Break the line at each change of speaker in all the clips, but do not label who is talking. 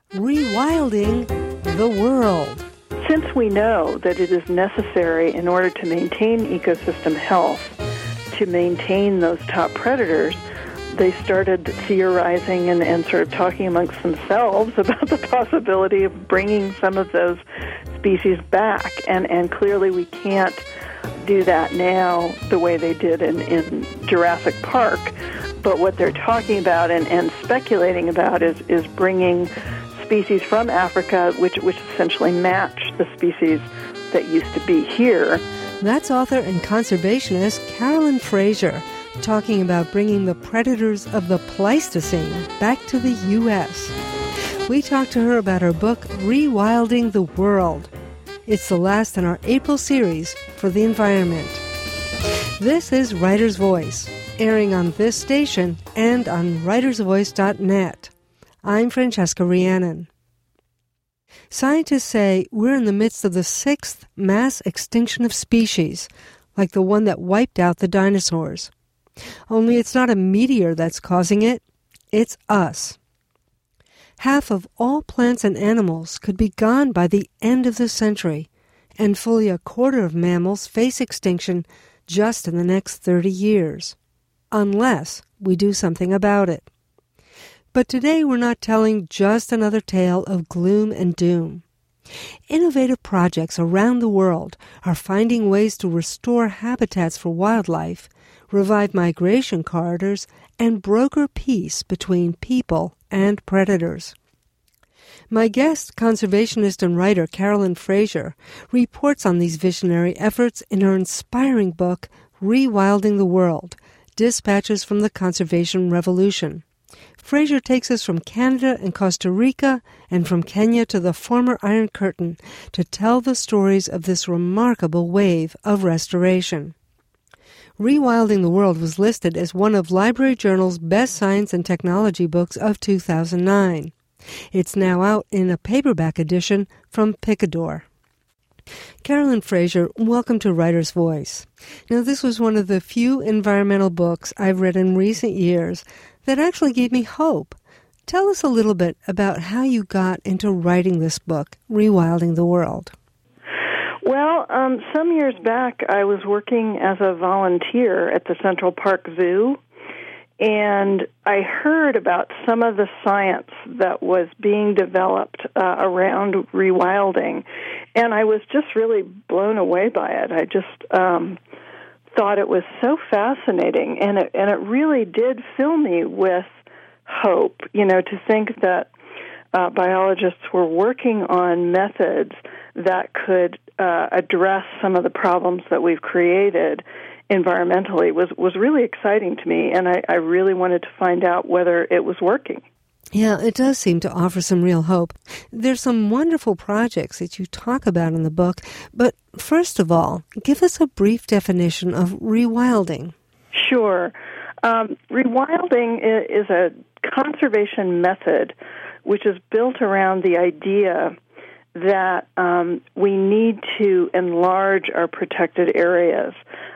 Rewilding the World.
Since we know that it is necessary in order to maintain ecosystem health, to maintain those top predators, they started theorizing and sort of talking amongst themselves about the possibility of bringing some of those species back. And clearly we can't do that now the way they did in Jurassic Park. But what they're talking about and speculating about is bringing species from Africa, which essentially match the species that used to be here.
That's author and conservationist Carolyn Fraser, talking about bringing the predators of the Pleistocene back to the U.S. We talked to her about her book, Rewilding the World. It's the last in our April series for the environment. This is Writer's Voice, airing on this station and on writersvoice.net. I'm Francesca Rhiannon. Scientists say we're in the midst of the sixth mass extinction of species, like the one that wiped out the dinosaurs. Only it's not a meteor that's causing it, it's us. Half of all plants and animals could be gone by the end of the century, and fully a quarter of mammals face extinction just in the next 30 years, unless we do something about it. But today we're not telling just another tale of gloom and doom. Innovative projects around the world are finding ways to restore habitats for wildlife, revive migration corridors, and broker peace between people and predators. My guest, conservationist and writer Carolyn Fraser, reports on these visionary efforts in her inspiring book, Rewilding the World, Dispatches from the Conservation Revolution. Fraser takes us from Canada and Costa Rica and from Kenya to the former Iron Curtain to tell the stories of this remarkable wave of restoration. Rewilding the World was listed as one of Library Journal's best science and technology books of 2009. It's now out in a paperback edition from Picador. Carolyn Fraser, welcome to Writer's Voice. Now, this was one of the few environmental books I've read in recent years that actually gave me hope. Tell us a little bit about how you got into writing this book, Rewilding the World.
Well, some years back, I was working as a volunteer at the Central Park Zoo, and I heard about some of the science that was being developed around rewilding, and I was just really blown away by it. I just thought it was so fascinating, and it really did fill me with hope, to think that biologists were working on methods that could address some of the problems that we've created environmentally was really exciting to me, and I really wanted to find out whether it was working.
Yeah, it does seem to offer some real hope. There's some wonderful projects that you talk about in the book, but first of all, give us a brief definition of rewilding.
Sure. Rewilding is a conservation method which is built around the idea that we need to enlarge our protected areas.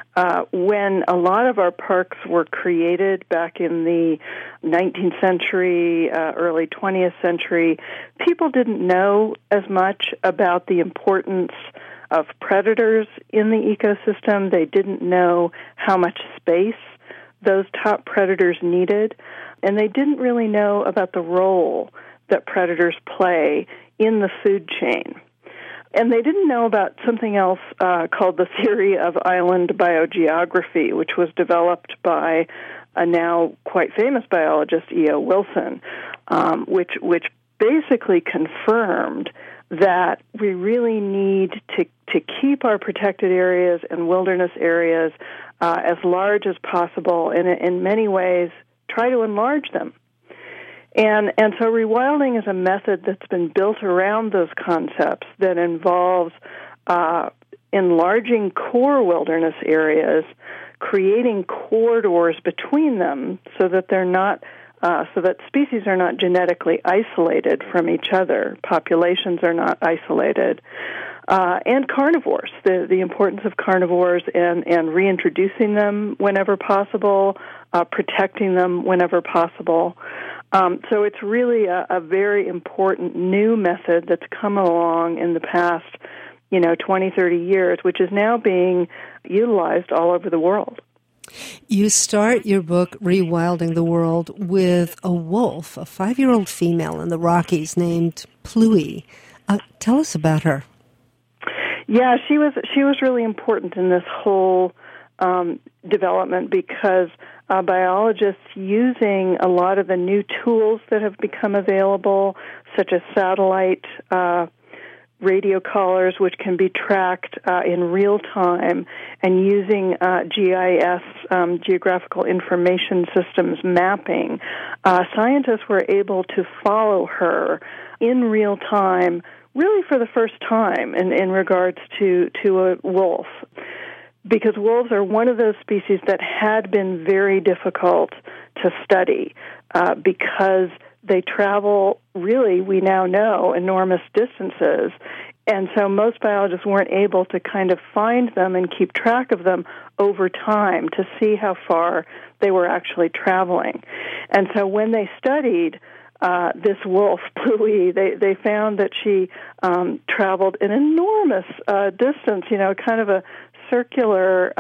When a lot of our parks were created back in the 19th century, early 20th century, people didn't know as much about the importance of predators in the ecosystem. They didn't know how much space those top predators needed, and they didn't really know about the role that predators play in the food chain. And they didn't know about something else called the theory of island biogeography, which was developed by a now quite famous biologist, E.O. Wilson, which basically confirmed that we really need to keep our protected areas and wilderness areas as large as possible, and in many ways try to enlarge them. And so rewilding is a method that's been built around those concepts that involves enlarging core wilderness areas, creating corridors between them so that they're not so that species are not genetically isolated from each other. Populations are not isolated. And carnivores, the importance of carnivores and reintroducing them whenever possible, protecting them whenever possible. So it's really a very important new method that's come along in the past, 20, 30 years, which is now being utilized all over the world.
You start your book, Rewilding the World, with a wolf, a 5-year-old female in the Rockies named Pluie. Tell us about her.
Yeah, she was really important in this whole development because biologists using a lot of the new tools that have become available, such as satellite radio collars, which can be tracked in real time, and using GIS, Geographical Information Systems mapping, scientists were able to follow her in real time, really for the first time in regards to a wolf. Because wolves are one of those species that had been very difficult to study because they travel, really, we now know, enormous distances. And so most biologists weren't able to kind of find them and keep track of them over time to see how far they were actually traveling. And so when they studied this wolf, Pluie, they found that she traveled an enormous distance, kind of a circular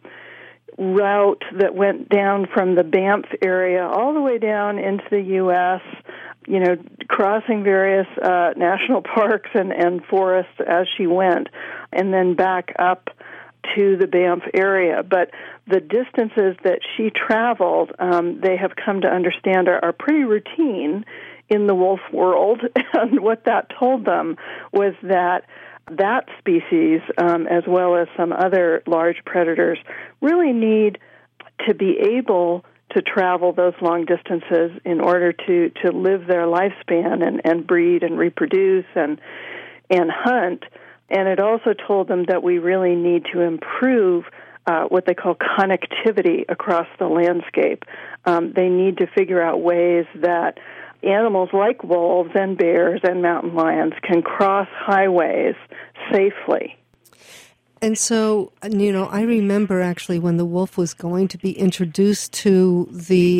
route that went down from the Banff area all the way down into the U.S., crossing various national parks and forests as she went, and then back up to the Banff area. But the distances that she traveled, they have come to understand are pretty routine in the wolf world. And what that told them was that species, as well as some other large predators, really need to be able to travel those long distances in order to live their lifespan and breed and reproduce and hunt. And it also told them that we really need to improve what they call connectivity across the landscape. They need to figure out ways that animals like wolves and bears and mountain lions can cross highways safely.
And so, I remember actually when the wolf was going to be introduced to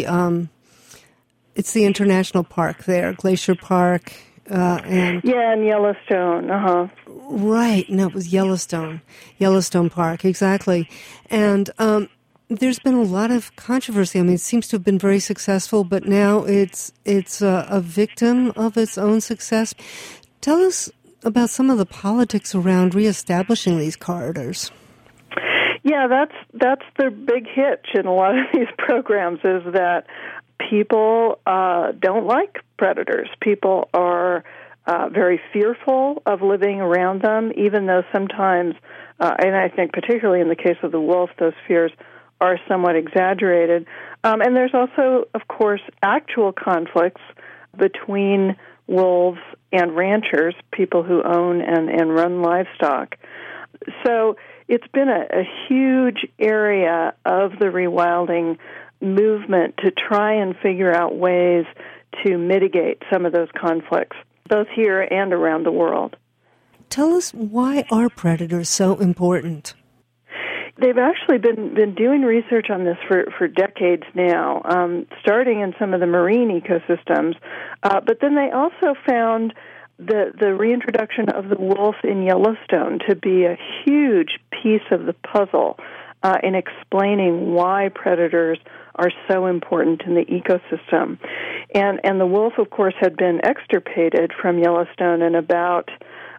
it's the International Park there, Glacier Park. And
Yellowstone,
Right, no, it was Yellowstone Park, exactly. And there's been a lot of controversy. I mean, it seems to have been very successful, but now it's a victim of its own success. Tell us about some of the politics around reestablishing these corridors.
Yeah, that's the big hitch in a lot of these programs, is that people don't like predators. People are very fearful of living around them, even though sometimes, and I think particularly in the case of the wolf, those fears are somewhat exaggerated. And there's also, of course, actual conflicts between wolves and ranchers, people who own and run livestock. So it's been a huge area of the rewilding movement to try and figure out ways to mitigate some of those conflicts, both here and around the world.
Tell us, why are predators so important?
They've actually been doing research on this for decades now, starting in some of the marine ecosystems, but then they also found the reintroduction of the wolf in Yellowstone to be a huge piece of the puzzle in explaining why predators are so important in the ecosystem. And the wolf, of course, had been extirpated from Yellowstone in about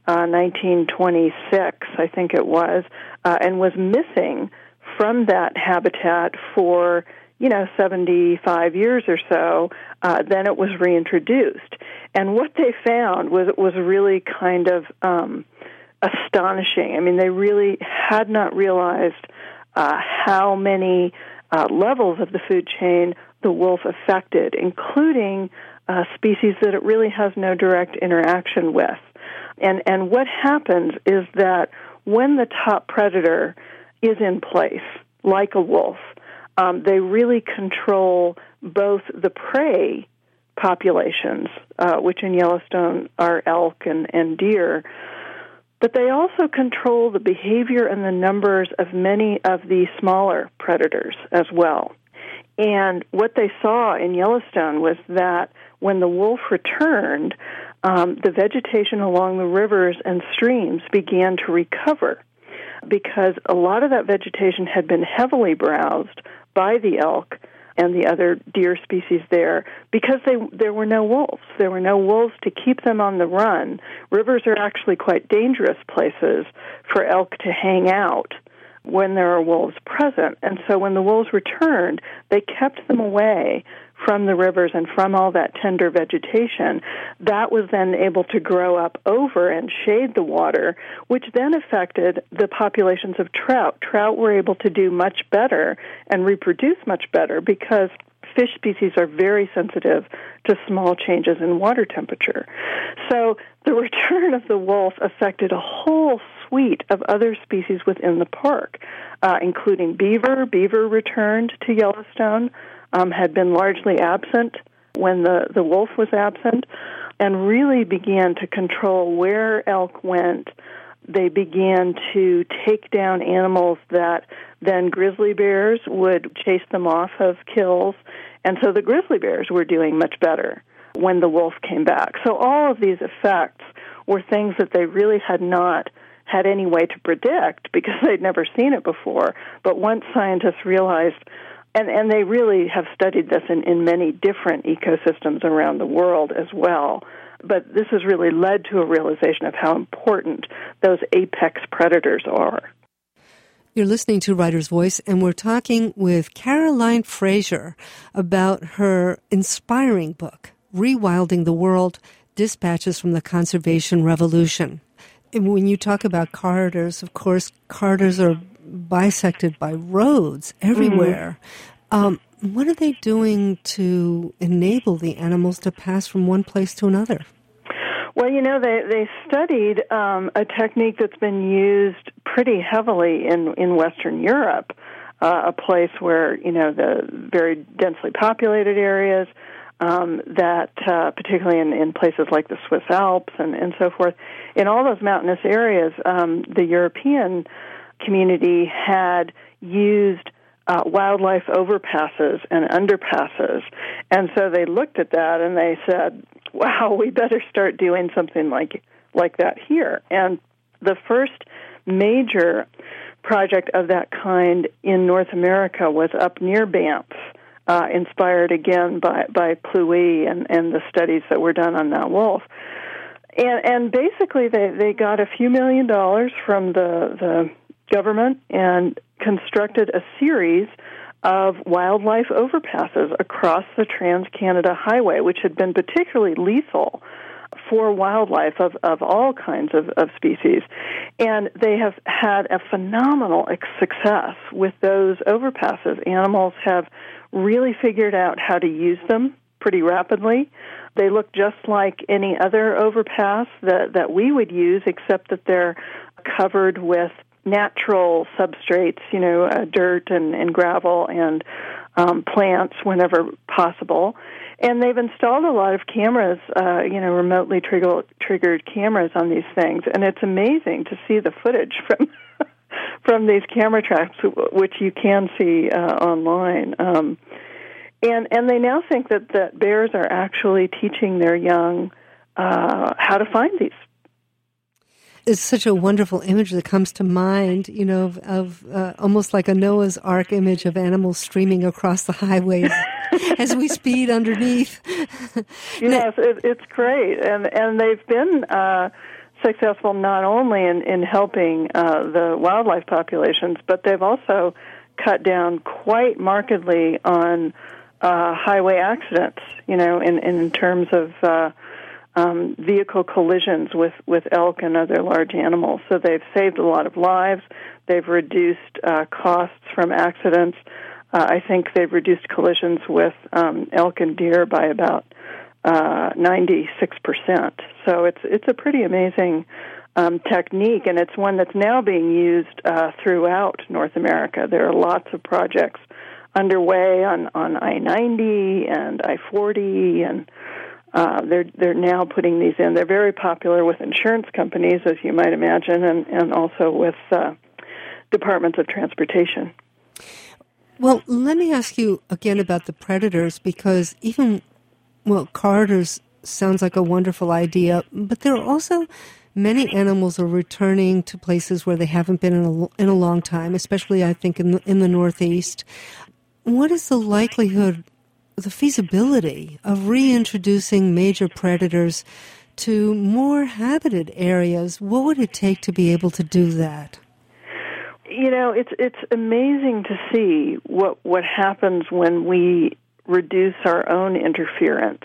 1926, I think it was, and was missing from that habitat for 75 years or so. Then it was reintroduced, and what they found was really kind of astonishing. I mean, they really had not realized how many levels of the food chain the wolf affected, including species that it really has no direct interaction with. And what happens is that when the top predator is in place, like a wolf, they really control both the prey populations, which in Yellowstone are elk and deer, but they also control the behavior and the numbers of many of the smaller predators as well. And what they saw in Yellowstone was that when the wolf returned, the vegetation along the rivers and streams began to recover because a lot of that vegetation had been heavily browsed by the elk and the other deer species there because there were no wolves. There were no wolves to keep them on the run. Rivers are actually quite dangerous places for elk to hang out when there are wolves present. And so when the wolves returned, they kept them away from the rivers and from all that tender vegetation. That was then able to grow up over and shade the water, which then affected the populations of trout. Trout were able to do much better and reproduce much better because fish species are very sensitive to small changes in water temperature. So the return of the wolf affected a whole suite of other species within the park, including beaver. Beaver returned to Yellowstone, had been largely absent when the wolf was absent, and really began to control where elk went. They began to take down animals that then grizzly bears would chase them off of kills, and so the grizzly bears were doing much better when the wolf came back. So all of these effects were things that they really had not had any way to predict because they'd never seen it before. But once scientists realized, and they really have studied this in many different ecosystems around the world as well, but this has really led to a realization of how important those apex predators are.
You're listening to Writer's Voice, and we're talking with Caroline Fraser about her inspiring book, Rewilding the World, Dispatches from the Conservation Revolution. And when you talk about corridors, of course, corridors are bisected by roads everywhere. What are they doing to enable the animals to pass from one place to another?
Well, they studied a technique that's been used pretty heavily in Western Europe, a place where, the very densely populated areas, that particularly in places like the Swiss Alps and so forth, in all those mountainous areas, the European community had used wildlife overpasses and underpasses. And so they looked at that and they said, wow, we better start doing something like that here. And the first major project of that kind in North America was up near Banff, inspired again by Pluie and the studies that were done on that wolf. And basically they got a few $1 million from the government and constructed a series of wildlife overpasses across the Trans-Canada Highway, which had been particularly lethal for wildlife of all kinds of species. And they have had a phenomenal success with those overpasses. Animals have really figured out how to use them pretty rapidly. They look just like any other overpass that we would use, except that they're covered with natural substrates, dirt and gravel and plants whenever possible. And they've installed a lot of cameras, remotely triggered cameras on these things. And it's amazing to see the footage from these camera traps, which you can see online. And they now think that bears are actually teaching their young how to find these.
It's such a wonderful image that comes to mind, of almost like a Noah's Ark image of animals streaming across the highways as we speed underneath.
Yes, it's great. And they've been successful not only in helping the wildlife populations, but they've also cut down quite markedly on highway accidents, in terms of vehicle collisions with elk and other large animals. So they've saved a lot of lives. They've reduced costs from accidents. I think they've reduced collisions with elk and deer by about 96%. So it's a pretty amazing technique, and it's one that's now being used throughout North America. There are lots of projects underway on I-90 and I-40, and they're now putting these in. They're very popular with insurance companies, as you might imagine, and also with departments of transportation.
Well, let me ask you again about the predators, because corridors sounds like a wonderful idea, but there are also many animals are returning to places where they haven't been in a long time, especially, I think, in the Northeast. What is the likelihood, the feasibility of reintroducing major predators to more habited areas? What would it take to be able to do that?
You know, it's amazing to see what happens when we reduce our own interference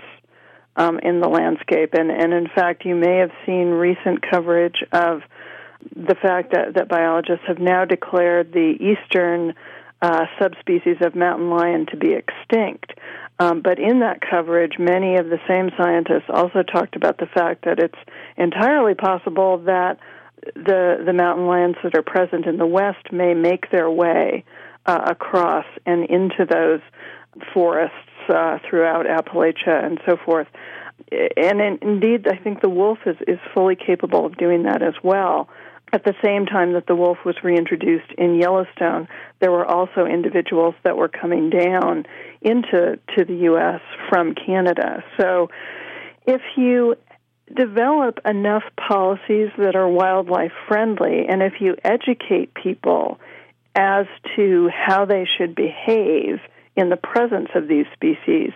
in the landscape. And in fact, you may have seen recent coverage of the fact that biologists have now declared the eastern subspecies of mountain lion to be extinct. But in that coverage, many of the same scientists also talked about the fact that it's entirely possible that the mountain lions that are present in the West may make their way across and into those forests throughout Appalachia and so forth. And indeed, I think the wolf is fully capable of doing that as well. At the same time that the wolf was reintroduced in Yellowstone, there were also individuals that were coming down into the U.S. from Canada. So if you develop enough policies that are wildlife friendly, and if you educate people as to how they should behave in the presence of these species,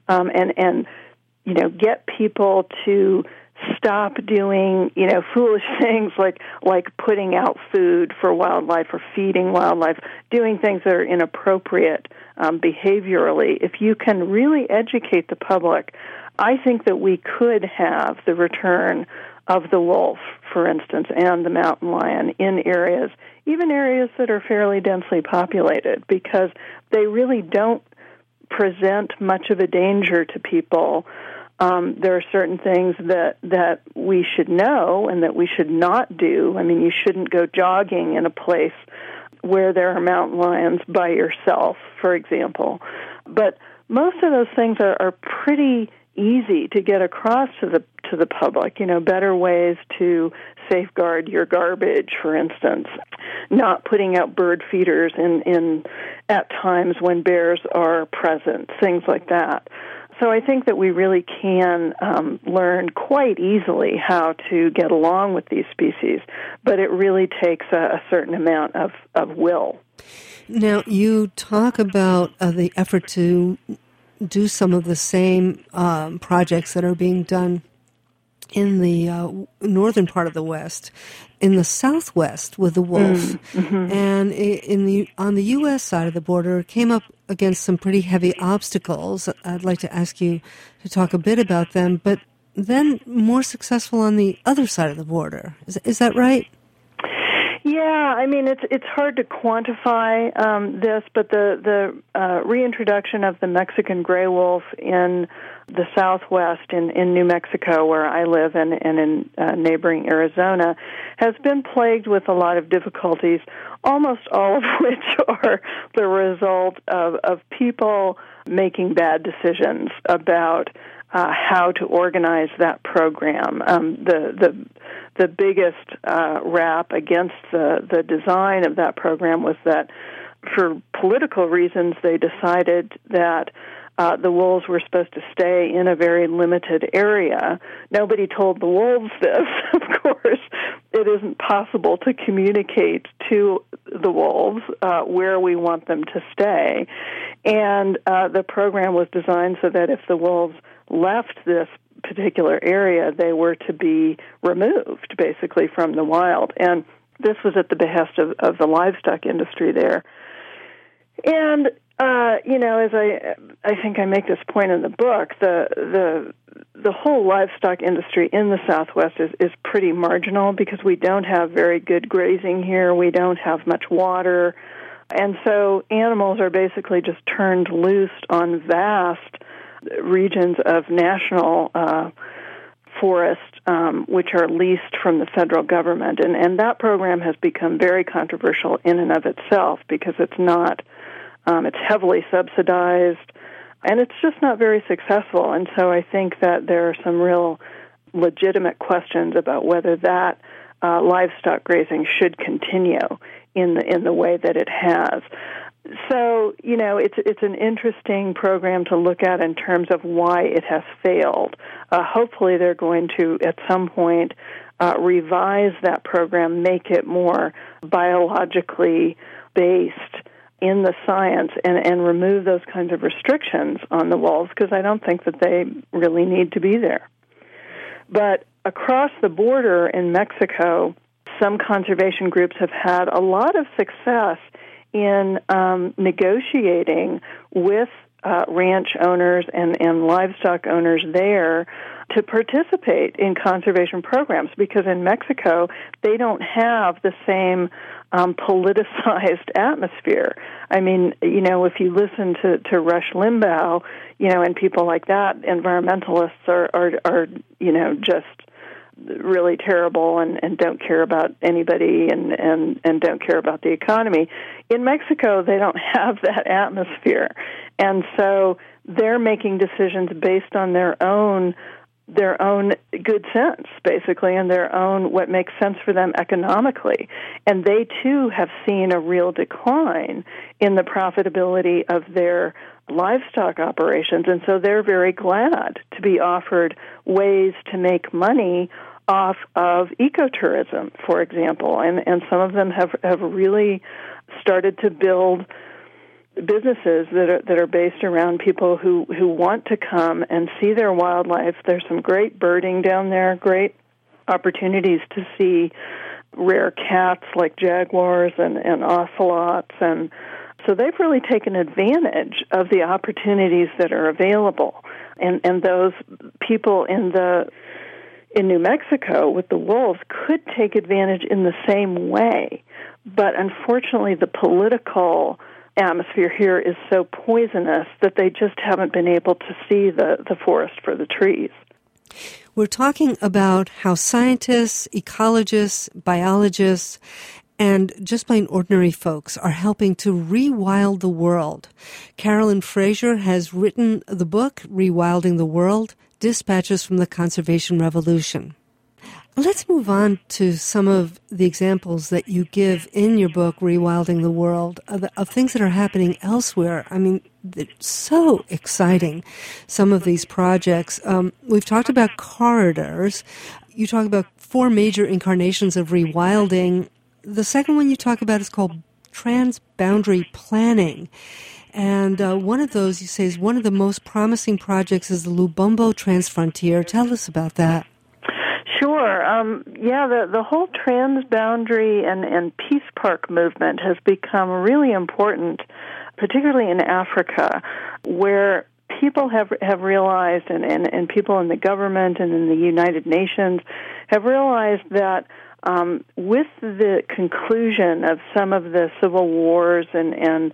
and you know, get people to stop doing, you know, foolish things like putting out food for wildlife or feeding wildlife, doing things that are inappropriate behaviorally. If you can really educate the public, I think that we could have the return of the wolf, for instance, and the mountain lion in areas, even areas that are fairly densely populated, because they really don't present much of a danger to people. There are certain things that we should know and that we should not do. I mean, you shouldn't go jogging in a place where there are mountain lions by yourself, for example. But most of those things are pretty easy to get across to the public. You know, better ways to safeguard your garbage, for instance, not putting out bird feeders in at times when bears are present, things like that. So I think that we really can learn quite easily how to get along with these species, but it really takes a certain amount of will.
Now, you talk about the effort to do some of the same projects that are being done in the northern part of the West, in the Southwest with the wolf. Mm-hmm. And on the U.S. side of the border, it came up against some pretty heavy obstacles. I'd like to ask you to talk a bit about them, but then more successful on the other side of the border. Is that right?
Yeah, I mean, it's hard to quantify this, but the reintroduction of the Mexican gray wolf in the Southwest, in New Mexico, where I live, and in neighboring Arizona, has been plagued with a lot of difficulties, almost all of which are the result of people making bad decisions about how to organize that program. The biggest rap against the design of that program was that, for political reasons, they decided that the wolves were supposed to stay in a very limited area. Nobody told the wolves this. Of course, it isn't possible to communicate to the wolves where we want them to stay. And the program was designed so that if the wolves left this particular area, they were to be removed, basically, from the wild. And this was at the behest of the livestock industry there. And you know, as I think I make this point in the book, the whole livestock industry in the Southwest is pretty marginal because we don't have very good grazing here. We don't have much water. And so animals are basically just turned loose on vast regions of national forest, which are leased from the federal government. And that program has become very controversial in and of itself because it's not It's heavily subsidized, and it's just not very successful. And so I think that there are some real legitimate questions about whether that livestock grazing should continue in the way that it has. So, it's an interesting program to look at in terms of why it has failed. Hopefully they're going to, at some point, revise that program, make it more biologically based in the science, and remove those kinds of restrictions on the wolves, because I don't think that they really need to be there. But across the border in Mexico, some conservation groups have had a lot of success in negotiating with ranch owners and livestock owners there to participate in conservation programs, because in Mexico they don't have the same politicized atmosphere. I mean, if you listen to Rush Limbaugh, and people like that, environmentalists are just really terrible and don't care about anybody and don't care about the economy. In Mexico, they don't have that atmosphere. And so they're making decisions based on their own good sense, basically, and their own what makes sense for them economically. And they, too, have seen a real decline in the profitability of their livestock operations. And so they're very glad to be offered ways to make money off of ecotourism, for example. And some of them have really started to build businesses that are based around people who want to come and see their wildlife. There's some great birding down there, great opportunities to see rare cats like jaguars and ocelots. And so they've really taken advantage of the opportunities that are available. And those people in New Mexico with the wolves could take advantage in the same way. But unfortunately, the political atmosphere here is so poisonous that they just haven't been able to see the forest for the trees.
We're talking about how scientists, ecologists, biologists, and just plain ordinary folks are helping to rewild the world. Carolyn Fraser has written the book, Rewilding the World, Dispatches from the Conservation Revolution. Let's move on to some of the examples that you give in your book, Rewilding the World, of things that are happening elsewhere. I mean, it's so exciting, some of these projects. We've talked about corridors. You talk about 4 major incarnations of rewilding. The second one you talk about is called transboundary planning. And one of those, you say, is one of the most promising projects is the Lubumbo Transfrontier. Tell us about that.
Sure. The whole transboundary and peace park movement has become really important, particularly in Africa, where people have realized, and people in the government and in the United Nations have realized that with the conclusion of some of the civil wars and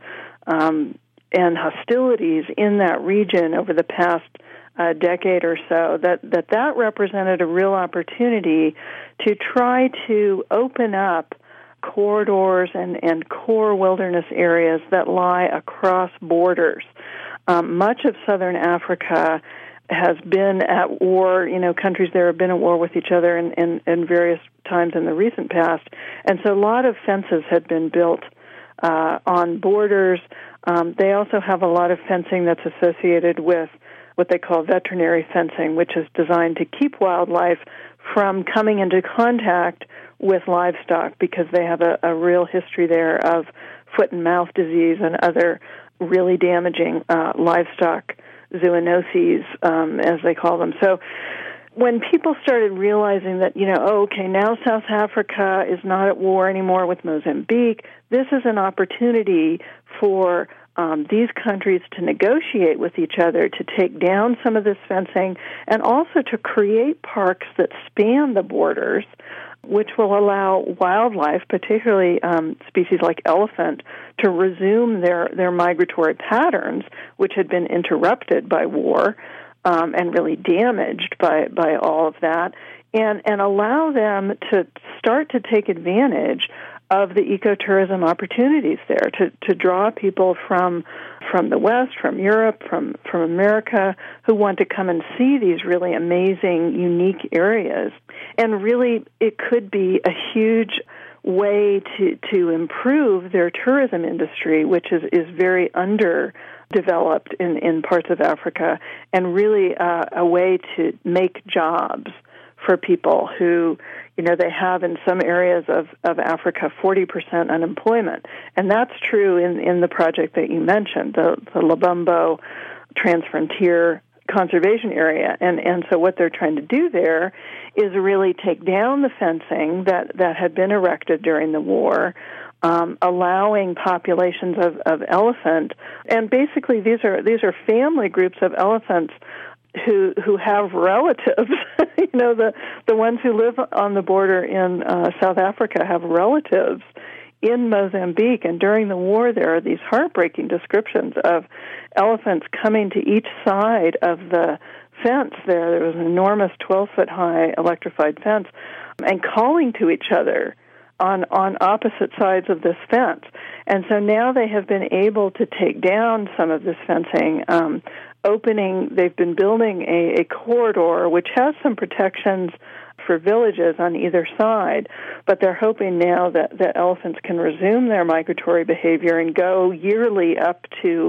hostilities in that region over the past decade or so, that represented a real opportunity to try to open up corridors and core wilderness areas that lie across borders. Much of southern Africa has been at war. Countries there have been at war with each other in various times in the recent past. And so a lot of fences had been built on borders. They also have a lot of fencing that's associated with what they call veterinary fencing, which is designed to keep wildlife from coming into contact with livestock, because they have a real history there of foot and mouth disease and other really damaging livestock zoonoses, as they call them. So when people started realizing that, now South Africa is not at war anymore with Mozambique, this is an opportunity for these countries to negotiate with each other to take down some of this fencing and also to create parks that span the borders, which will allow wildlife, particularly species like elephant, to resume their migratory patterns, which had been interrupted by war and really damaged by all of that, and allow them to start to take advantage of the ecotourism opportunities there to draw people from the West, from Europe, from America, who want to come and see these really amazing, unique areas. And really, it could be a huge way to improve their tourism industry, which is very underdeveloped in parts of Africa, and really a way to make jobs for people who, they have in some areas of Africa 40% unemployment. And that's true in the project that you mentioned, the Lubumbo Transfrontier Conservation Area. And so what they're trying to do there is really take down the fencing that had been erected during the war, allowing populations of elephant, and basically these are family groups of elephants who have relatives. The ones who live on the border in South Africa have relatives in Mozambique, and during the war there are these heartbreaking descriptions of elephants coming to each side of the fence there. There was an enormous 12-foot high electrified fence, and calling to each other on opposite sides of this fence. And so now they have been able to take down some of this fencing, they've been building a corridor which has some protections for villages on either side, but they're hoping now that elephants can resume their migratory behavior and go yearly up to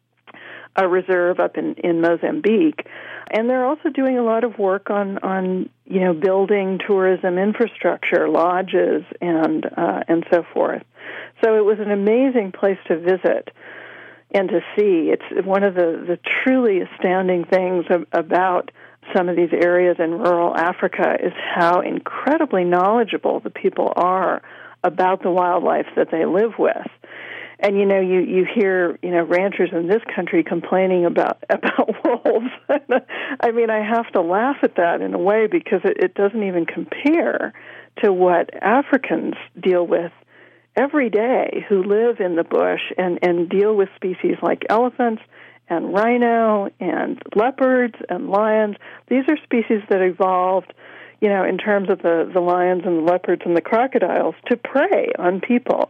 a reserve up in Mozambique. And they're also doing a lot of work on building tourism infrastructure, lodges, and so forth. So it was an amazing place to visit and to see. It's one of the truly astounding things about some of these areas in rural Africa is how incredibly knowledgeable the people are about the wildlife that they live with. And you hear ranchers in this country complaining about wolves. I mean, I have to laugh at that in a way because it doesn't even compare to what Africans deal with every day, who live in the bush and deal with species like elephants and rhino and leopards and lions. These are species that evolved, in terms of the lions and the leopards and the crocodiles, to prey on people.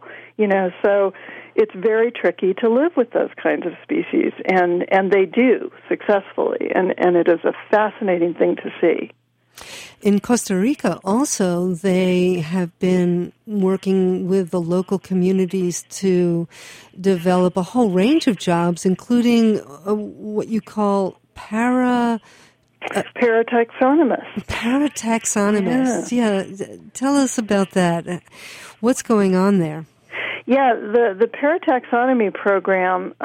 So it's very tricky to live with those kinds of species, and they do successfully, and it is a fascinating thing to see.
In Costa Rica also, they have been working with the local communities to develop a whole range of jobs, including what you call parataxonomists. Parataxonomists, yeah. Tell us about that. What's going on there?
Yeah, the parataxonomy program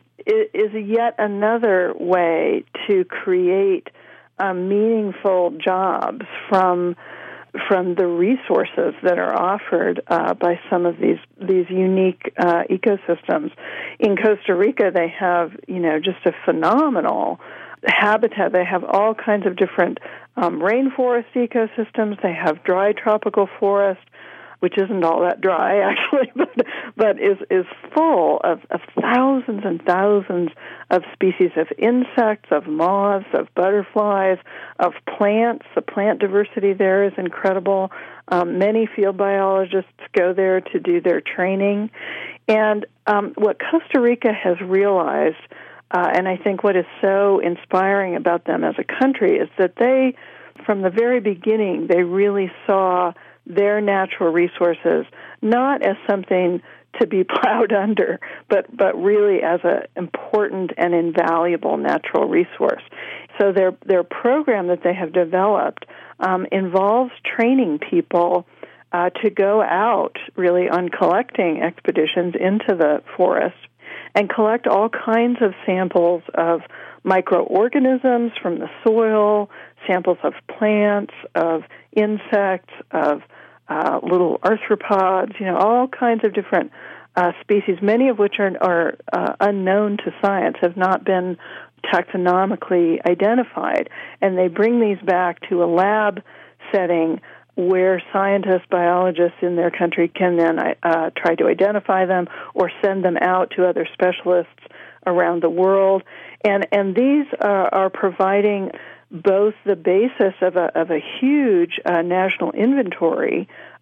is yet another way to create meaningful jobs from the resources that are offered by some of these unique ecosystems. In Costa Rica, they have just a phenomenal habitat. They have all kinds of different rainforest ecosystems. They have dry tropical forest, which isn't all that dry actually, but is full of thousands and thousands of species of insects, of moths, of butterflies, of plants. The plant diversity there is incredible. Many field biologists go there to do their training. And what Costa Rica has realized, and I think what is so inspiring about them as a country, is that they, from the very beginning, they really saw their natural resources not as something to be plowed under, but really as an important and invaluable natural resource. So their program that they have developed involves training people to go out really on collecting expeditions into the forest and collect all kinds of samples of microorganisms from the soil, samples of plants, of insects, of little arthropods, all kinds of different species, many of which are unknown to science, have not been taxonomically identified. And they bring these back to a lab setting where scientists, biologists in their country can then try to identify them or send them out to other specialists around the world. And these are providing both the basis of a huge national inventory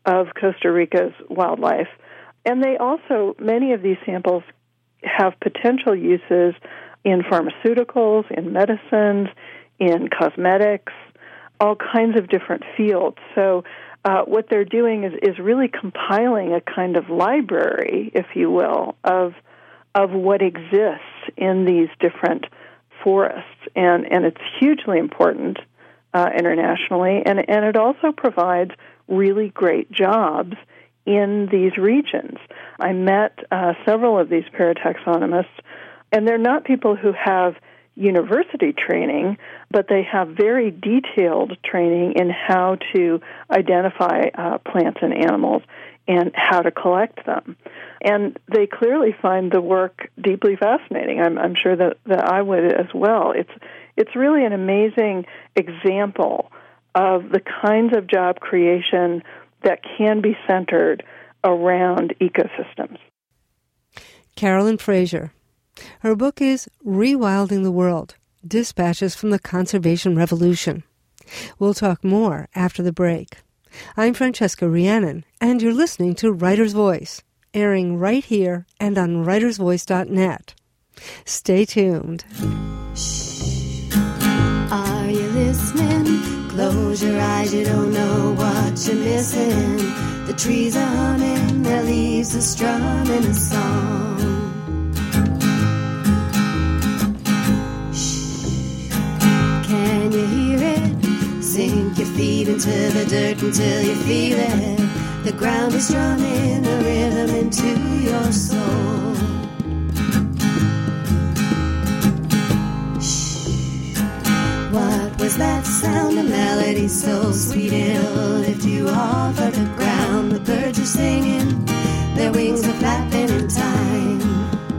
of Costa Rica's wildlife. And they also, many of these samples have potential uses in pharmaceuticals, in medicines, in cosmetics, all kinds of different fields. So what they're doing is really compiling a kind of library, if you will, of what exists in these different forests. And it's hugely important internationally, and it also provides really great jobs in these regions. I met several of these parataxonomists, and they're not people who have university training, but they have very detailed training in how to identify plants and animals and how to collect them. And they clearly find the work deeply fascinating. I'm sure that I would as well. It's really an amazing example of the kinds of job creation that can be centered around ecosystems.
Carolyn Fraser. Her book is Rewilding the World, Dispatches from the Conservation Revolution. We'll talk more after the break. I'm Francesca Rhiannon, and you're listening to Writer's Voice, airing right here and on writersvoice.net. Stay tuned.
Shh. Are you listening? Close your eyes, you don't know what you're missing. The trees are humming, their leaves are strumming a song. Can you hear it? Sink your feet into the dirt until you feel it. The ground is strumming a rhythm into your soul. Shh. What was that sound? A melody so sweet it'll lift you off of the ground. The birds are singing, their wings are flapping in time.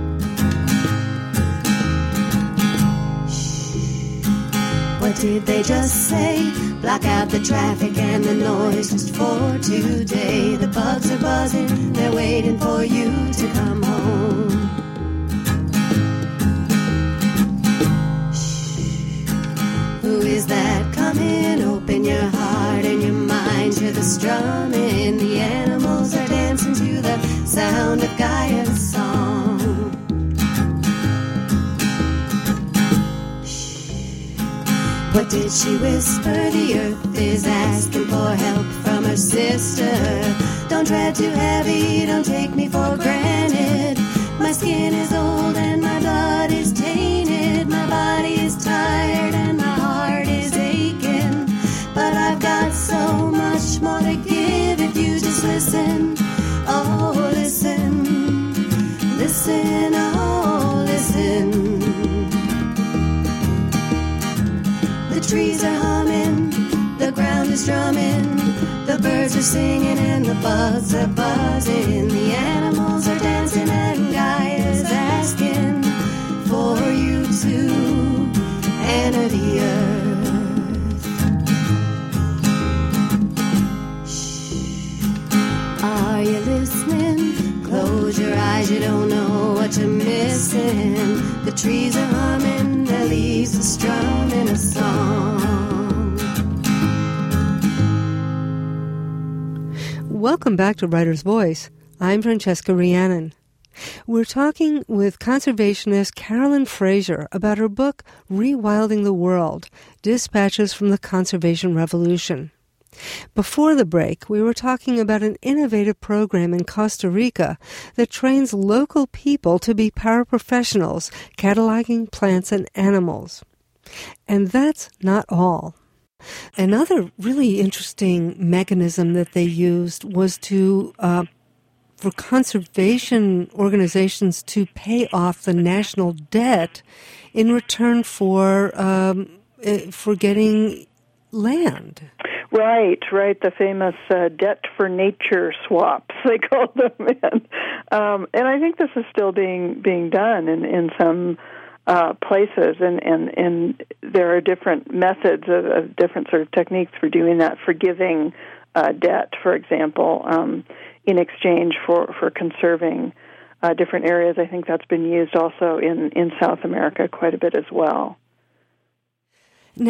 What did they just say? Block out the traffic and the noise just for today. The bugs are buzzing, they're waiting for you to come home. Shh. Who is that coming? Open your heart and your mind to the strumming. The animals are dancing to the sound of Gaia's song. What did she whisper? The earth is asking for help from her sister. Don't tread too heavy, don't take me for granted. My skin is old and my blood is tainted. My body is tired and my heart is aching. But I've got so much more to give if you just listen. Oh, listen. Listen, oh, listen. The trees are humming, the ground is drumming, the birds are singing and the bugs are buzzing. The animals are dancing and Gaia's asking for you to enter the earth. Shh. Are you listening? Close your eyes, you don't know what you're missing. The trees are humming, their leaves are strumming a song.
Welcome back to Writer's Voice. I'm Francesca Rhiannon. We're talking with conservationist Carolyn Fraser about her book, Rewilding the World, Dispatches from the Conservation Revolution. Before the break, we were talking about an innovative program in Costa Rica that trains local people to be paraprofessionals, cataloging plants and animals. And that's not all. Another really interesting mechanism that they used was for conservation organizations to pay off the national debt in return for getting land.
Right. The famous debt for nature swaps, they call them. And I think this is still being done in some places, and there are different methods of different sort of techniques for doing that, forgiving debt, for example, in exchange for conserving different areas. I think that's been used also in South America quite a bit as well.
Now,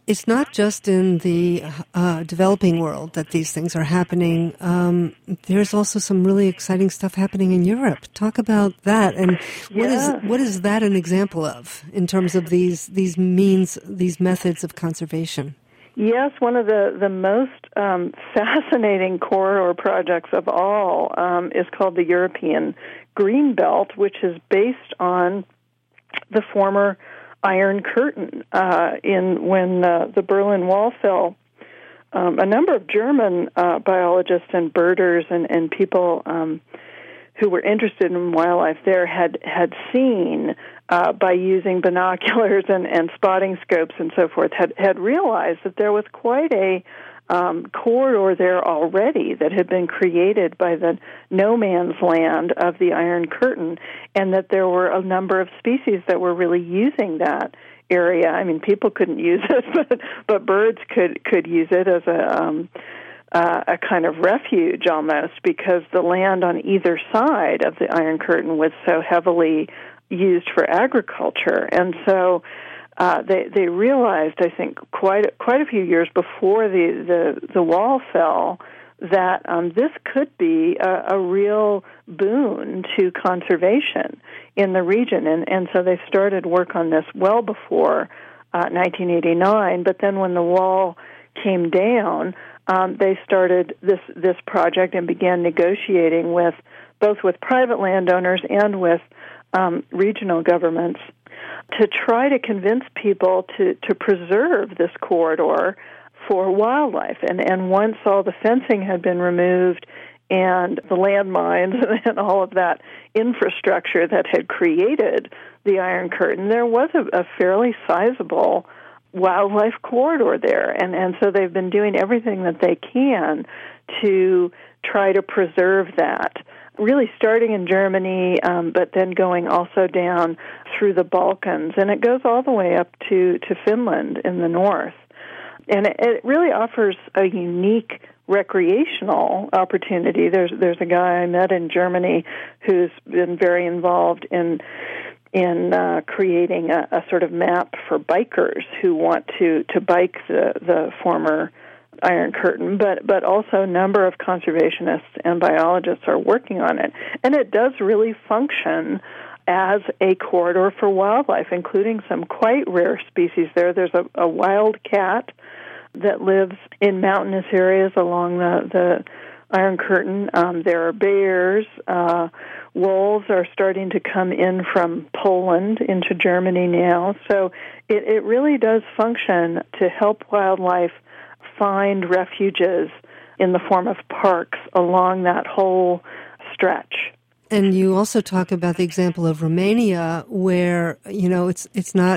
it's not just in the developing world that these things are happening. There's also some really exciting stuff happening in Europe. Talk about that, and what is that an example of in terms of these methods of conservation?
Yes, one of the most fascinating corridor projects of all is called the European Green Belt, which is based on the former Iron Curtain. When the Berlin Wall fell, a number of German biologists and birders and people who were interested in wildlife there had seen by using binoculars and spotting scopes and so forth, had realized that there was quite a corridor there already that had been created by the no man's land of the Iron Curtain, and that there were a number of species that were really using that area. I mean, people couldn't use it, but birds could use it as a kind of refuge almost, because the land on either side of the Iron Curtain was so heavily used for agriculture. And so they realized, I think, quite a few years before the wall fell, that this could be a real boon to conservation in the region. And so they started work on this well before 1989. But then when the wall came down, they started this project and began negotiating both with private landowners and with regional governments to try to convince people to preserve this corridor for wildlife. And once all the fencing had been removed and the landmines and all of that infrastructure that had created the Iron Curtain, there was a fairly sizable wildlife corridor there. And so they've been doing everything that they can to try to preserve that, really starting in Germany, but then going also down through the Balkans. And it goes all the way up to Finland in the north. And it really offers a unique recreational opportunity. There's a guy I met in Germany who's been very involved in creating a sort of map for bikers who want to bike the former Iron Curtain, but also a number of conservationists and biologists are working on it. And it does really function as a corridor for wildlife, including some quite rare species there. There's a wild cat that lives in mountainous areas along the Iron Curtain. There are bears. Wolves are starting to come in from Poland into Germany now. So it really does function to help wildlife find refuges in the form of parks along that whole stretch.
And you also talk about the example of Romania, where, it's not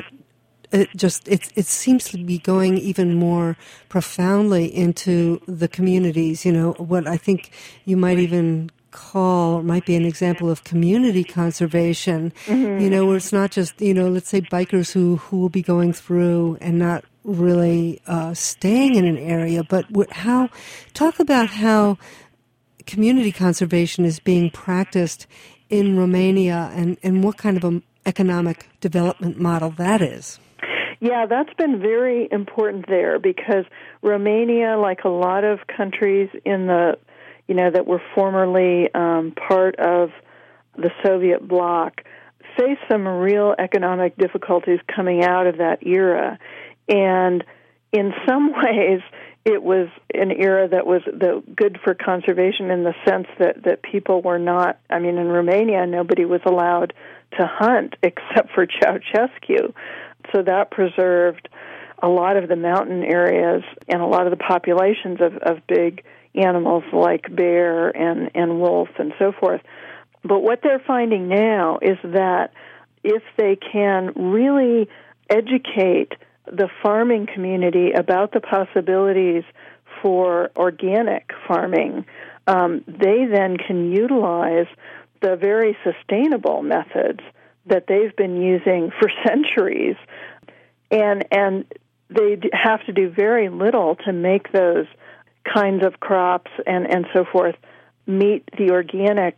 it seems to be going even more profoundly into the communities. What I think you might even might be an example of community conservation, where it's not just, let's say bikers who will be going through and not really staying in an area, but talk about how community conservation is being practiced in Romania and what kind of an economic development model that is.
Yeah, that's been very important there, because Romania, like a lot of countries in that were formerly part of the Soviet bloc, faced some real economic difficulties coming out of that era. And in some ways, it was an era that was good for conservation in the sense that people were not, in Romania, nobody was allowed to hunt except for Ceausescu. So that preserved a lot of the mountain areas and a lot of the populations of big animals like bear and wolf and so forth. But what they're finding now is that if they can really educate the farming community about the possibilities for organic farming, they then can utilize the very sustainable methods that they've been using for centuries, and they have to do very little to make those kinds of crops and so forth meet the organic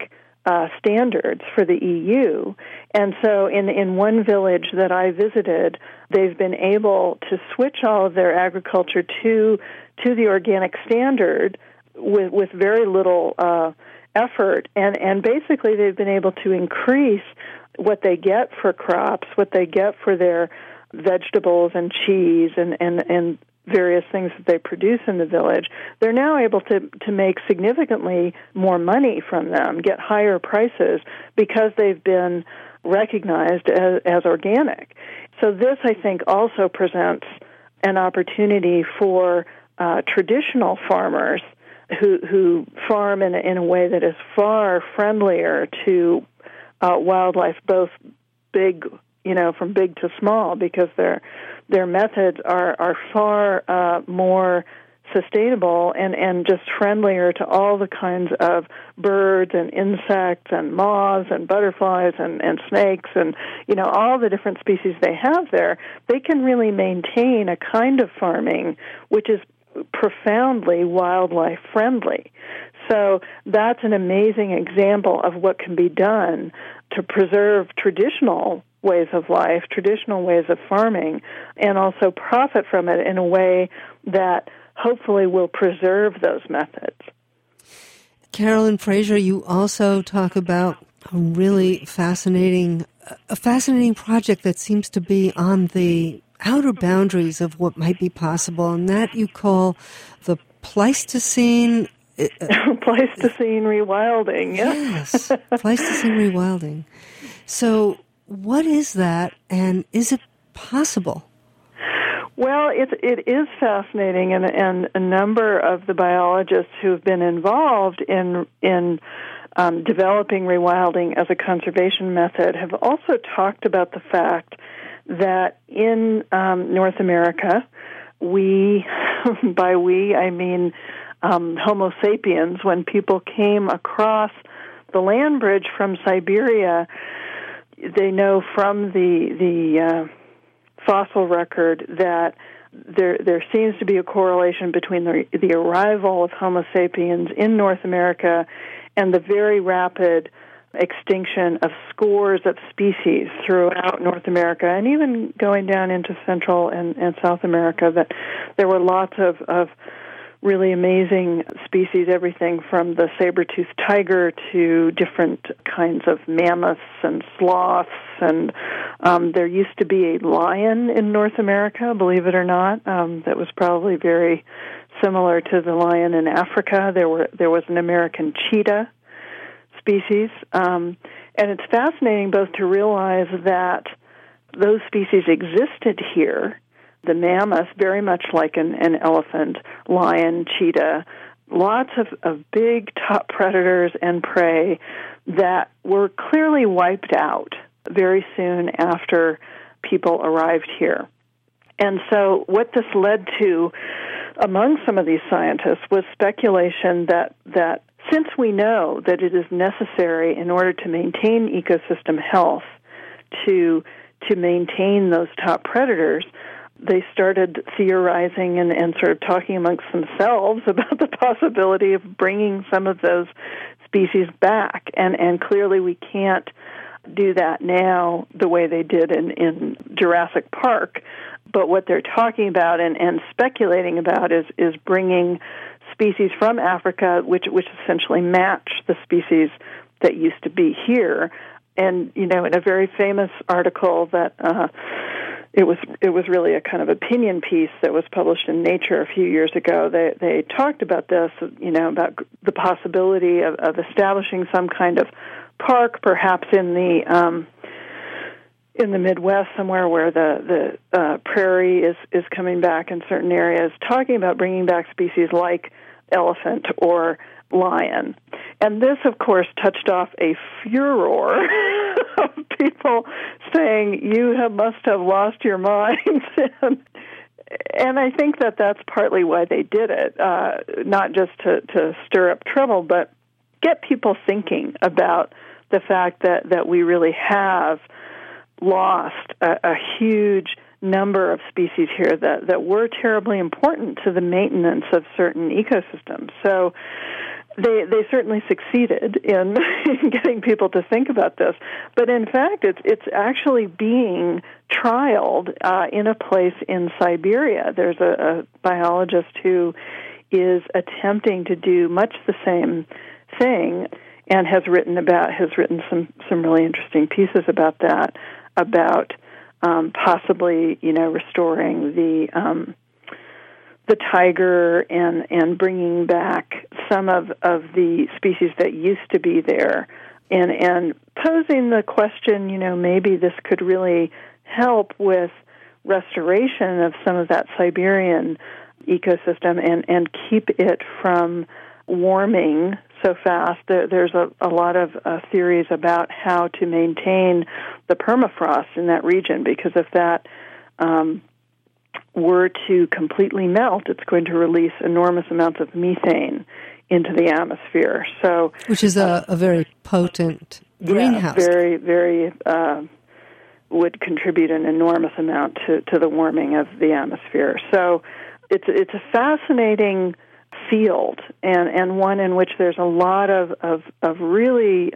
standards for the EU. And so in one village that I visited, they've been able to switch all of their agriculture to the organic standard with very little effort. And basically they've been able to increase what they get for crops, what they get for their vegetables and cheese and various things that they produce in the village. They're now able to make significantly more money from them, get higher prices, because they've been recognized as organic. So this, I think, also presents an opportunity for traditional farmers who farm in a way that is far friendlier to wildlife, both big, from big to small, because their methods are far more sustainable and just friendlier to all the kinds of birds and insects and moths and butterflies and snakes and, all the different species they have there. They can really maintain a kind of farming which is profoundly wildlife friendly. So that's an amazing example of what can be done to preserve traditional ways of life, traditional ways of farming, and also profit from it in a way that hopefully will preserve those methods.
Carolyn Fraser, you also talk about a really fascinating project that seems to be on the outer boundaries of what might be possible, and that you call the Pleistocene...
Pleistocene rewilding,
yes. Pleistocene rewilding. So what is that, and is it possible?
Well, it is fascinating, and a number of the biologists who have been involved in developing rewilding as a conservation method have also talked about the fact that in North America, by we, I mean Homo sapiens, when people came across the land bridge from Siberia, they know from the fossil record that there seems to be a correlation between the arrival of Homo sapiens in North America and the very rapid extinction of scores of species throughout North America, and even going down into Central and South America, that there were lots of really amazing species, everything from the saber-toothed tiger to different kinds of mammoths and sloths. And there used to be a lion in North America, believe it or not, that was probably very similar to the lion in Africa. There was an American cheetah species. And it's fascinating both to realize that those species existed here. The mammoth, very much like an elephant, lion, cheetah, lots of big top predators and prey that were clearly wiped out very soon after people arrived here. And so what this led to among some of these scientists was speculation that since we know that it is necessary in order to maintain ecosystem health to maintain those top predators, they started theorizing and sort of talking amongst themselves about the possibility of bringing some of those species back. And clearly we can't do that now the way they did in Jurassic Park. But what they're talking about and speculating about is bringing species from Africa, which essentially match the species that used to be here. And, in a very famous article that it was really a kind of opinion piece that was published in Nature a few years ago. They talked about this, about the possibility of establishing some kind of park, perhaps in the Midwest somewhere where the prairie is coming back in certain areas, talking about bringing back species like elephant or lion. And this, of course, touched off a furor of people saying, you must have lost your minds. And I think that's partly why they did it, not just to stir up trouble, but get people thinking about the fact that we really have lost a huge number of species here that were terribly important to the maintenance of certain ecosystems. So They certainly succeeded in getting people to think about this, but in fact, it's actually being trialed in a place in Siberia. There's a biologist who is attempting to do much the same thing, and has written some really interesting pieces about that, about possibly restoring the tiger and bringing back some of the species that used to be there, and posing the question, maybe this could really help with restoration of some of that Siberian ecosystem and keep it from warming so fast. There's a lot of theories about how to maintain the permafrost in that region, because if that were to completely melt, it's going to release enormous amounts of methane into the atmosphere. So,
which is a very potent greenhouse.
Yeah, very, very would contribute an enormous amount to the warming of the atmosphere. So it's a fascinating field, and one in which there's a lot of really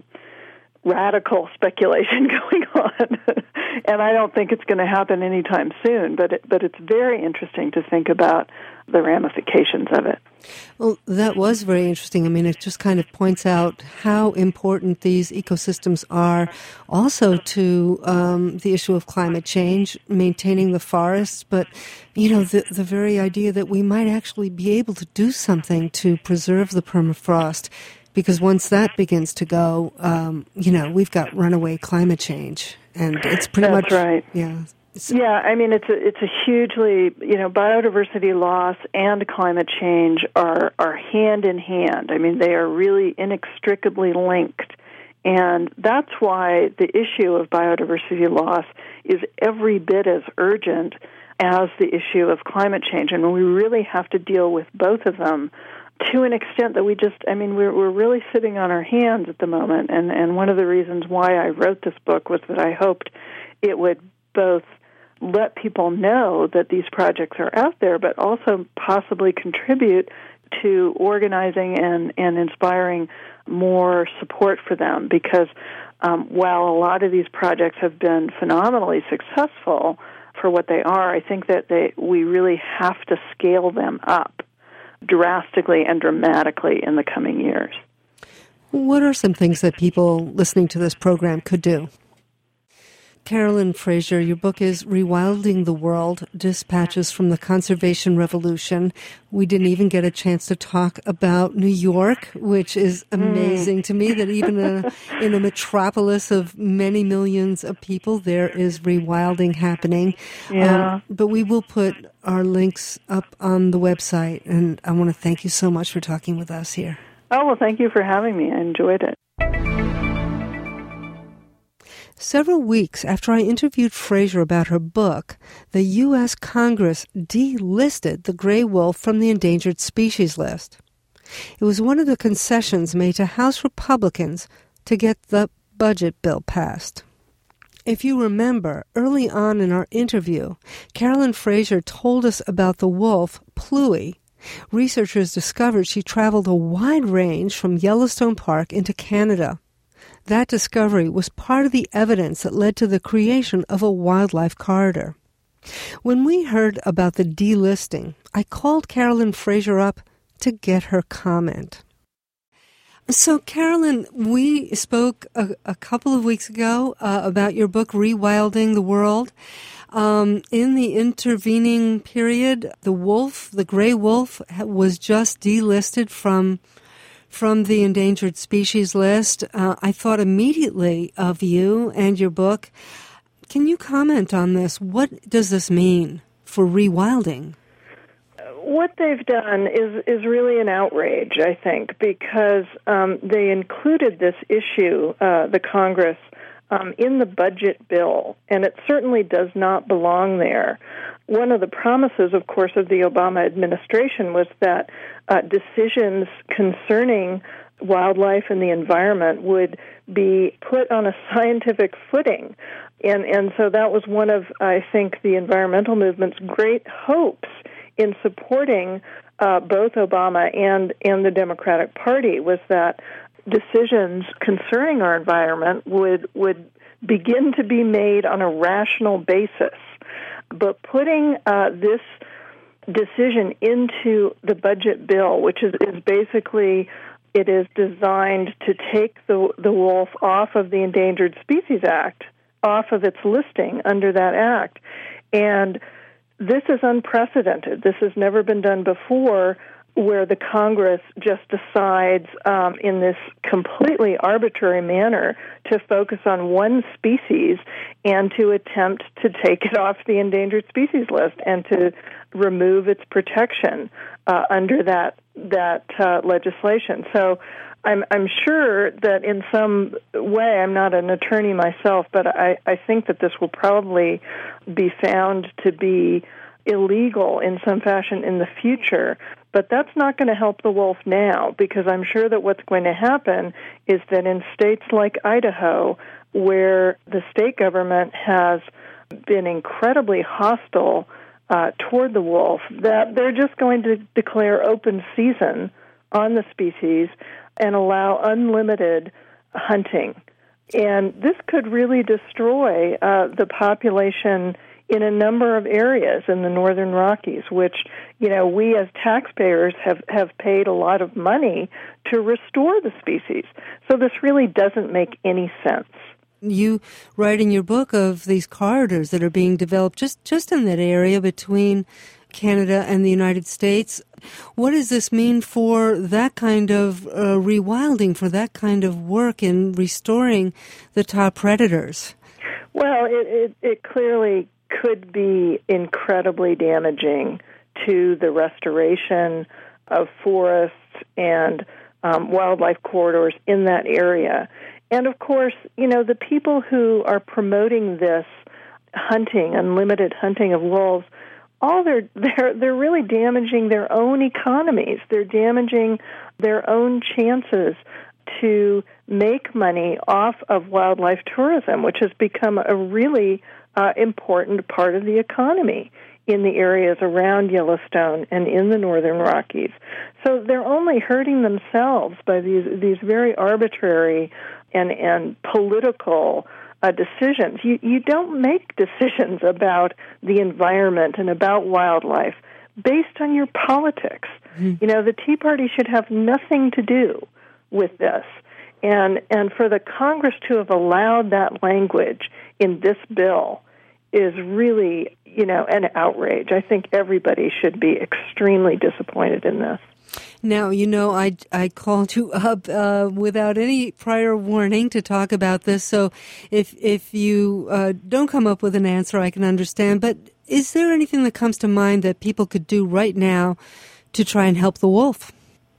radical speculation going on. And I don't think it's going to happen anytime soon, but it's very interesting to think about the ramifications of it.
Well, that was very interesting. I mean, it just kind of points out how important these ecosystems are also to the issue of climate change, maintaining the forests, but, the very idea that we might actually be able to do something to preserve the permafrost, because once that begins to go, we've got runaway climate change, and it's pretty much...
That's right.
Yeah.
Yeah, I mean, it's a hugely, biodiversity loss and climate change are hand in hand. I mean, they are really inextricably linked. And that's why the issue of biodiversity loss is every bit as urgent as the issue of climate change. And we really have to deal with both of them to an extent that we're really sitting on our hands at the moment. And one of the reasons why I wrote this book was that I hoped it would both let people know that these projects are out there, but also possibly contribute to organizing and inspiring more support for them. Because while a lot of these projects have been phenomenally successful for what they are, I think that we really have to scale them up drastically and dramatically in the coming years.
What are some things that people listening to this program could do? Carolyn Fraser, your book is Rewilding the World, Dispatches from the Conservation Revolution. We didn't even get a chance to talk about New York, which is amazing to me, that even in a metropolis of many millions of people, there is rewilding happening.
Yeah.
But we will put our links up on the website, and I want to thank you so much for talking with us here.
Oh, well, thank you for having me. I enjoyed it.
Several weeks after I interviewed Fraser about her book, the U.S. Congress delisted the gray wolf from the endangered species list. It was one of the concessions made to House Republicans to get the budget bill passed. If you remember, early on in our interview, Carolyn Fraser told us about the wolf, Pluie. Researchers discovered she traveled a wide range from Yellowstone Park into Canada. That discovery was part of the evidence that led to the creation of a wildlife corridor. When we heard about the delisting, I called Carolyn Fraser up to get her comment. So, Carolyn, we spoke a couple of weeks ago about your book, Rewilding the World. In the intervening period, the gray wolf, was just delisted from the endangered species list. I thought immediately of you and your book. Can you comment on this? What does this mean for rewilding?
What they've done is really an outrage, I think, because they included this issue, the Congress, in the budget bill, and it certainly does not belong there. One of the promises, of course, of the Obama administration was that decisions concerning wildlife and the environment would be put on a scientific footing. And so that was one of, I think, the environmental movement's great hopes in supporting both Obama and the Democratic Party was that decisions concerning our environment would begin to be made on a rational basis. But putting this decision into the budget bill, which is basically, it is designed to take the wolf off of the Endangered Species Act, off of its listing under that act. And this is unprecedented. This has never been done before, where the Congress just decides in this completely arbitrary manner to focus on one species and to attempt to take it off the endangered species list and to remove its protection under that legislation. So I'm sure that in some way, I'm not an attorney myself, but I think that this will probably be found to be illegal in some fashion in the future. But that's not going to help the wolf now, because I'm sure that what's going to happen is that in states like Idaho, where the state government has been incredibly hostile toward the wolf, that they're just going to declare open season on the species and allow unlimited hunting. And this could really destroy the population in a number of areas in the Northern Rockies, which, we as taxpayers have paid a lot of money to restore the species. So this really doesn't make any sense.
You write in your book of these corridors that are being developed just in that area between Canada and the United States. What does this mean for that kind of rewilding, for that kind of work in restoring the top predators?
Well, it clearly could be incredibly damaging to the restoration of forests and wildlife corridors in that area. And of course, the people who are promoting this hunting, unlimited hunting of wolves, they're really damaging their own economies. They're damaging their own chances to make money off of wildlife tourism, which has become a really important part of the economy in the areas around Yellowstone and in the Northern Rockies. So they're only hurting themselves by these very arbitrary and political decisions. You don't make decisions about the environment and about wildlife based on your politics. Mm-hmm. The Tea Party should have nothing to do with this. And for the Congress to have allowed that language in this bill is really, an outrage. I think everybody should be extremely disappointed in this.
Now, I called you up without any prior warning to talk about this, so if you don't come up with an answer, I can understand. But is there anything that comes to mind that people could do right now to try and help the wolf?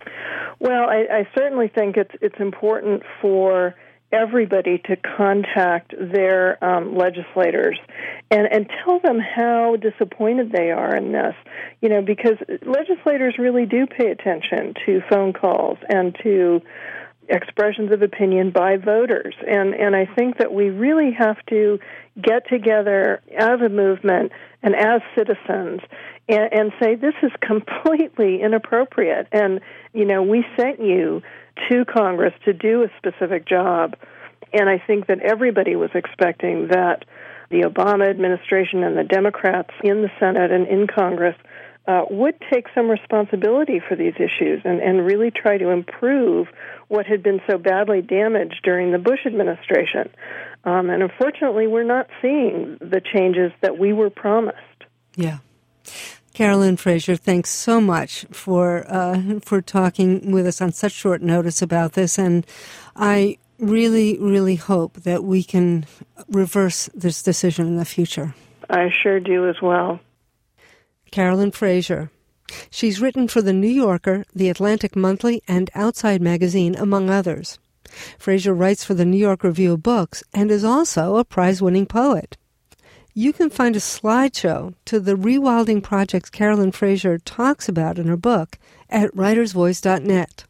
Well, I certainly think it's important for everybody to contact their legislators and tell them how disappointed they are in this, because legislators really do pay attention to phone calls and to expressions of opinion by voters. And I think that we really have to get together as a movement and as citizens and say this is completely inappropriate. And, we sent you to Congress to do a specific job, and I think that everybody was expecting that the Obama administration and the Democrats in the Senate and in Congress would take some responsibility for these issues and really try to improve what had been so badly damaged during the Bush administration. And unfortunately, we're not seeing the changes that we were promised.
Yeah. Carolyn Fraser, thanks so much for talking with us on such short notice about this, and I really, really hope that we can reverse this decision in the future.
I sure do as well.
Carolyn Fraser. She's written for The New Yorker, The Atlantic Monthly, and Outside Magazine, among others. Fraser writes for the New York Review of Books and is also a prize-winning poet. You can find a slideshow to the rewilding projects Carolyn Fraser talks about in her book at writersvoice.net.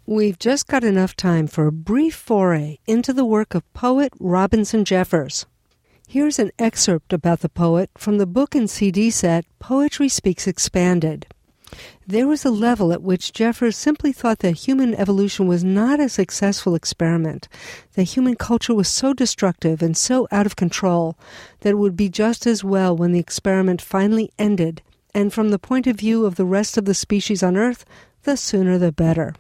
We've just got enough time for a brief foray into the work of poet Robinson Jeffers. Here's an excerpt about the poet from the book and CD set Poetry Speaks Expanded. There was a level at which Jeffers simply thought that human evolution was not a successful experiment, that human culture was so destructive and so out of control that it would be just as well when the experiment finally ended, and from the point of view of the rest of the species on Earth, the sooner the better.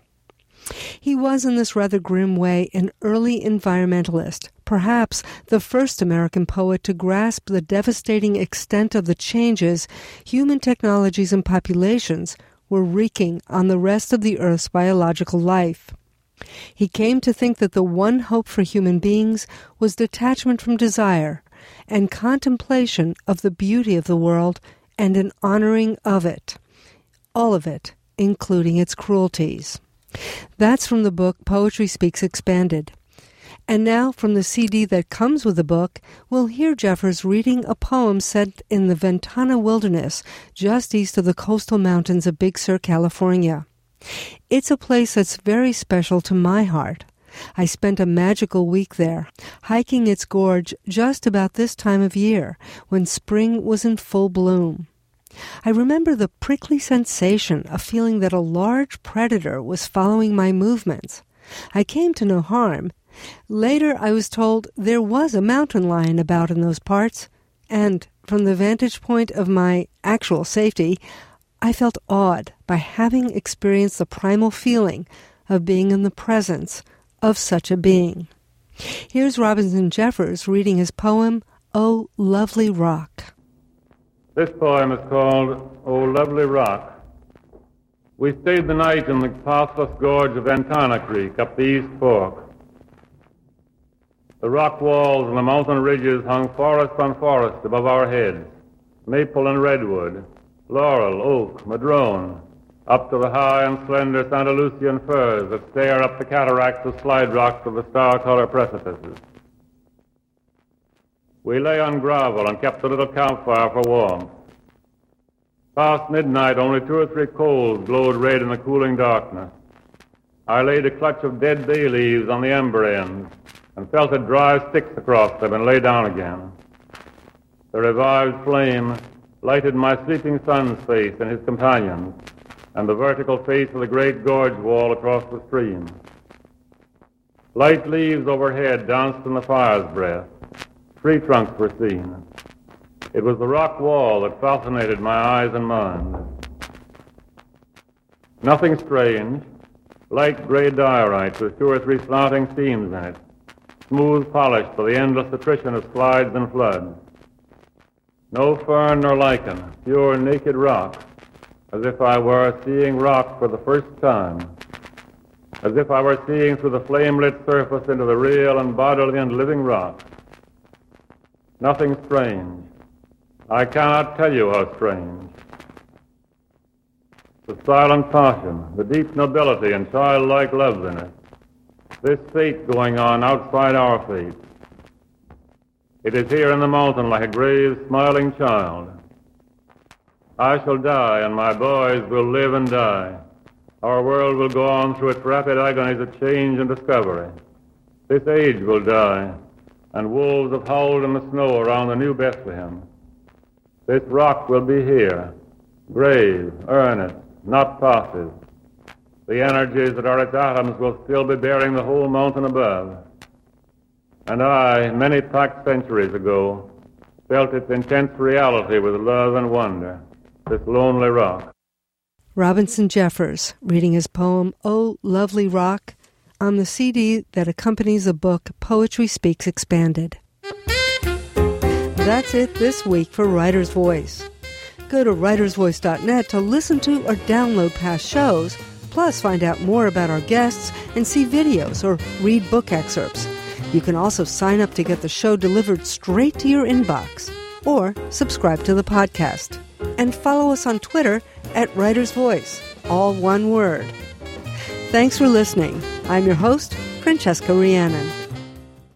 He was, in this rather grim way, an early environmentalist, perhaps the first American poet to grasp the devastating extent of the changes human technologies and populations were wreaking on the rest of the Earth's biological life. He came to think that the one hope for human beings was detachment from desire and contemplation of the beauty of the world and an honoring of it, all of it, including its cruelties. That's from the book Poetry Speaks Expanded. And now, from the CD that comes with the book, we'll hear Jeffers reading a poem set in the Ventana Wilderness, just east of the coastal mountains of Big Sur, California. It's a place that's very special to my heart. I spent a magical week there, hiking its gorge just about this time of year, when spring was in full bloom. I remember the prickly sensation of feeling that a large predator was following my movements. I came to no harm. Later, I was told there was a mountain lion about in those parts, and from the vantage point of my actual safety, I felt awed by having experienced the primal feeling of being in the presence of such a being. Here's Robinson Jeffers reading his poem, "Oh, Lovely Rock."
This poem is called, "O Lovely Rock." We stayed the night in the pathless gorge of Ventana Creek up the East Fork. The rock walls and the mountain ridges hung forest on forest above our heads, maple and redwood, laurel, oak, madrone, up to the high and slender Santa Lucian firs that stare up the cataracts of slide rocks of the star-colored precipices. We lay on gravel and kept a little campfire for warmth. Past midnight, only 2 or 3 coals glowed red in the cooling darkness. I laid a clutch of dead bay leaves on the ember ends and felt it drive sticks across them and lay down again. The revived flame lighted my sleeping son's face and his companions, and the vertical face of the great gorge wall across the stream. Light leaves overhead danced in the fire's breath. Tree trunks were seen. It was the rock wall that fascinated my eyes and mind. Nothing strange. Light gray diorite with 2 or 3 slanting seams in it, smooth polished by the endless attrition of slides and floods. No fern nor lichen, pure naked rock, as if I were seeing rock for the first time, as if I were seeing through the flame-lit surface into the real and bodily and living rock. Nothing strange. I cannot tell you how strange. The silent passion, the deep nobility and childlike loveliness, this fate going on outside our fate. It is here in the mountain like a grave, smiling child. I shall die, and my boys will live and die. Our world will go on through its rapid agonies of change and discovery. This age will die, and wolves have howled in the snow around the new Bethlehem. This rock will be here, grave, earnest, not passive. The energies that are its atoms will still be bearing the whole mountain above. And I, many packed centuries ago, felt its intense reality with love and wonder, this lonely rock.
Robinson Jeffers reading his poem, "Oh, Lovely Rock," on the CD that accompanies the book Poetry Speaks Expanded. That's it this week for Writer's Voice. Go to writersvoice.net to listen to or download past shows, plus find out more about our guests and see videos or read book excerpts. You can also sign up to get the show delivered straight to your inbox, or subscribe to the podcast. And follow us on Twitter at Writer's Voice, all one word. Thanks for listening. I'm your host, Francesca Rhiannon.